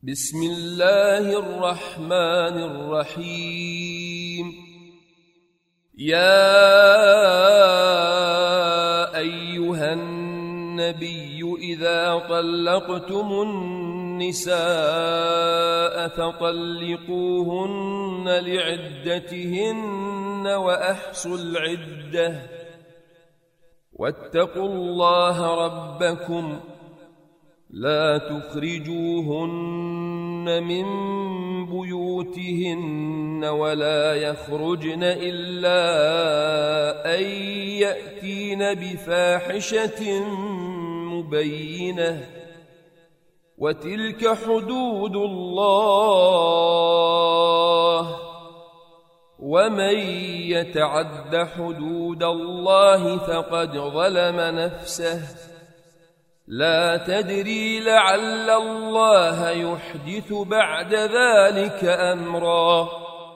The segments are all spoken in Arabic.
بسم الله الرحمن الرحيم. يا أيها النبي إذا طلقتم النساء فطلقوهن لعدتهن وأحصوا العدة واتقوا الله ربكم لا تخرجوهن من بيوتهن ولا يخرجن إلا أن يأتين بفاحشة مبينة وتلك حدود الله ومن يتعد حدود الله فقد ظلم نفسه لا تدري لعل الله يحدث بعد ذلك أمرا.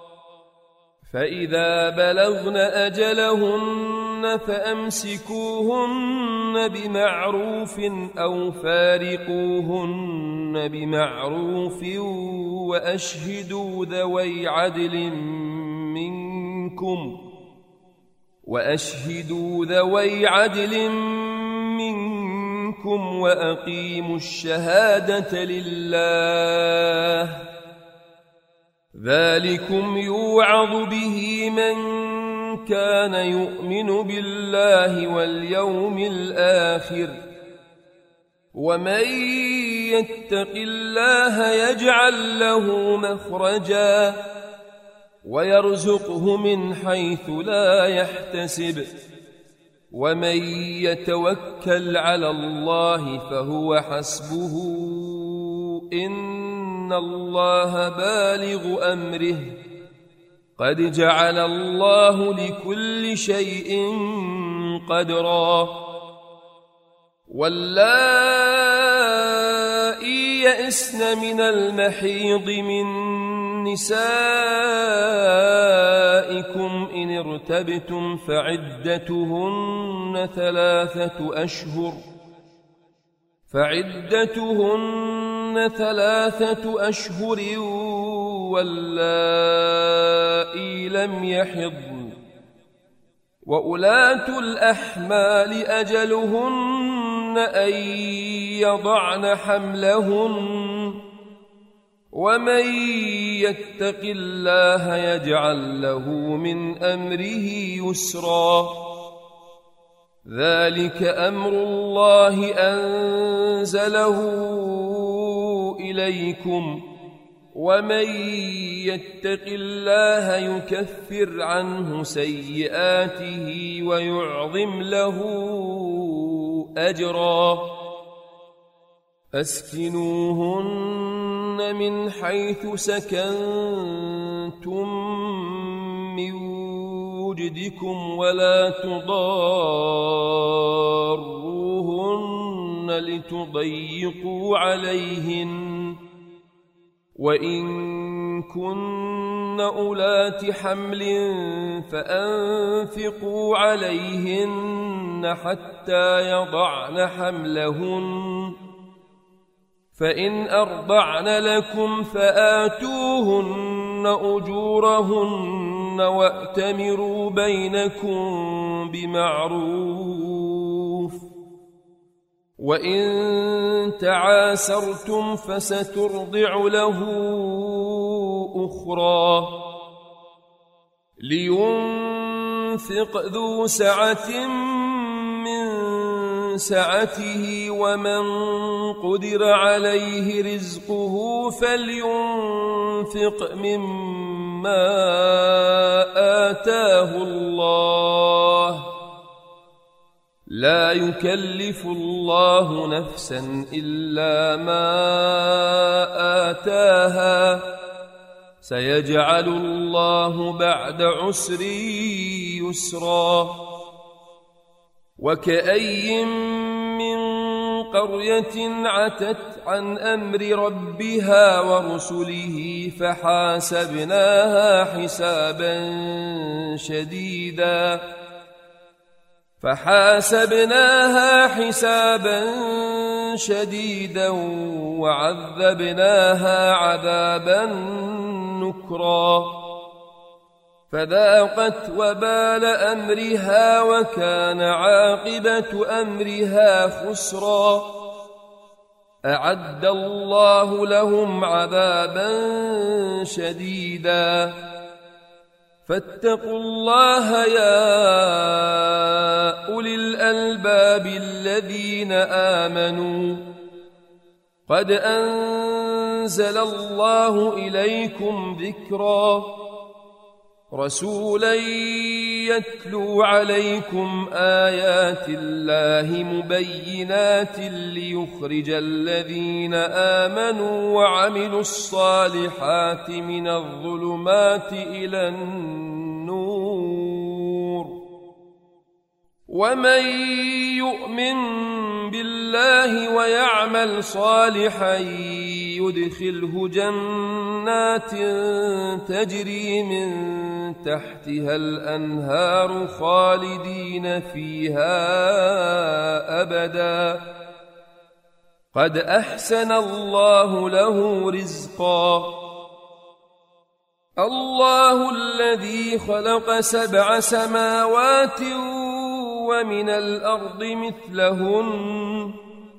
فإذا بلغن أجلهن فأمسكوهن بمعروف أو فارقوهن بمعروف وأشهدوا ذوي عدل منكم وأقيموا الشهادة لله ذلكم يوعظ به من كان يؤمن بالله واليوم الآخر ومن يتق الله يجعل له مخرجا ويرزقه من حيث لا يحتسب ومن يتوكل على الله فهو حسبه إن الله بالغ أمره قد جعل الله لكل شيء قدرا. واللائي يئسن من المحيض من نسائكم إن ارتبتم فعدتهن ثلاثة أشهر واللائي لم يحضن وأولاة الأحمال أجلهن أن يضعن حملهن ومن يتق الله يجعل له من أمره يسرا. ذلك أمر الله أنزله إليكم ومن يتق الله يكفر عنه سيئاته ويعظم له أجرا. أسكنوهن من حيث سكنتم من وجدكم ولا تضاروهن لتضيقوا عليهن وإن كن أولات حمل فأنفقوا عليهن حتى يضعن حملهن فإن أرضعن لكم فآتوهن أجورهن وأتمروا بينكم بمعروف وإن تعاسرتم فسترضع له أخرى. لينفق ذو سعة من سعته ومن قدر عليه رزقه فلينفق مما آتاه الله لا يكلف الله نفسا إلا ما آتاها سيجعل الله بعد عسر يسرا. وكأي من قرية عتت عن أمر ربها ورسله فحاسبناها حسابا شديدا وعذبناها عذابا نكرا فذاقت وبال أمرها وكان عاقبة أمرها خسرا أعد الله لهم عذابا شديدا فاتقوا الله يا أولي الألباب الذين آمنوا قد أنزل الله إليكم ذكرا رسولا يتلو عليكم آيات الله مبينات ليخرج الذين آمنوا وعملوا الصالحات من الظلمات إلى النور ومن يؤمن بالله ويعمل صالحا يدخله جنات تجري من تحتها الأنهار خالدين فيها أبدا قد أحسن الله له رزقا الله الذي خلق 7 سماوات ومن الأرض مثلهن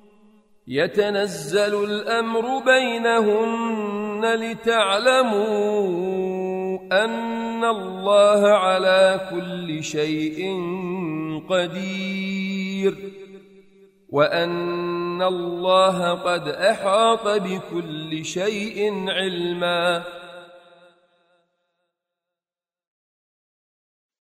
يتنزل الأمر بينهن لتعلموا أن الله على كل شيء قدير وأن الله قد أحاط بكل شيء علما